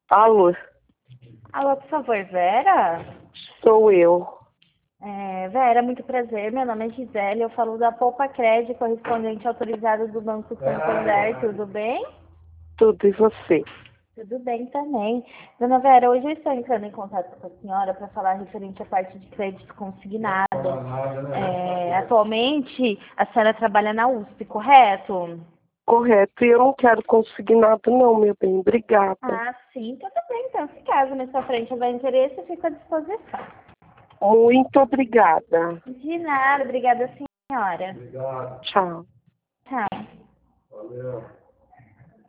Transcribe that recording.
Alô, Alô, por favor, Vera? sou eu. Vera, muito prazer. Meu nome é Gisele. Eu falo da Poupa Crédito, correspondente autorizado do Banco Santander. Tudo bem? Tudo e você? Tudo bem também. Dona Vera, hoje eu estou entrando em contato com a senhora para falar referente à parte de crédito consignado. Atualmente, a senhora trabalha na USP, correto? Correto, e eu não quero consignado não, meu bem, obrigada. Ah, sim, tudo bem. Então, se caso na sua frente houver interesse, eu fico à disposição. Muito obrigada. De nada, obrigada, senhora. Tchau. Tchau.